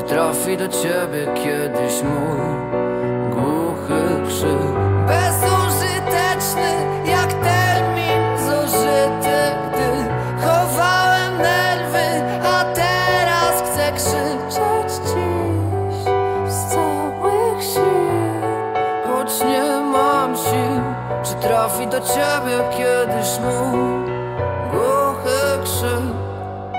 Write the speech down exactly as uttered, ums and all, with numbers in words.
trafi do ciebie kiedyś mój głuchy krzyk. Bezużyteczny jak termin zużyty, gdy chowałem nerwy, a teraz chcę krzyczeć dziś z całych sił, choć nie mam sił. Czy trafi do ciebie kiedyś mój głuchy krzyk?